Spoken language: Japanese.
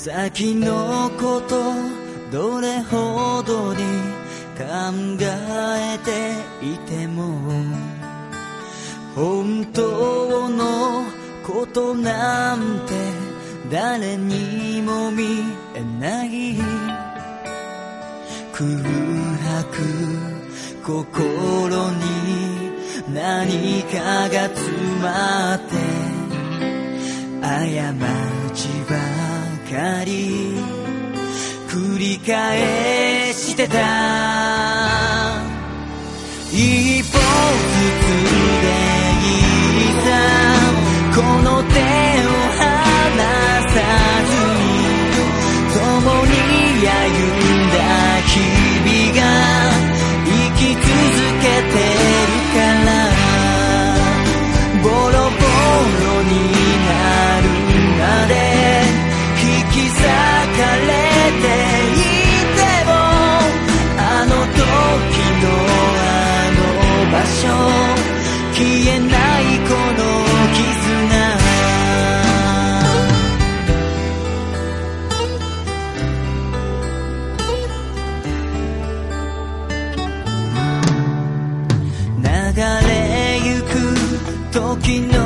先のことどれほどに考えていても本当のことなんて誰にも見えない空白心に何かが詰まって過ちばかり繰り返してた一歩ずつでいいさこの手を離さずに共に歩んだ日々が生き続けてるからボロボロになるまで引き裂かれていてもあの時のあの場所消えないこの絆流れゆく時の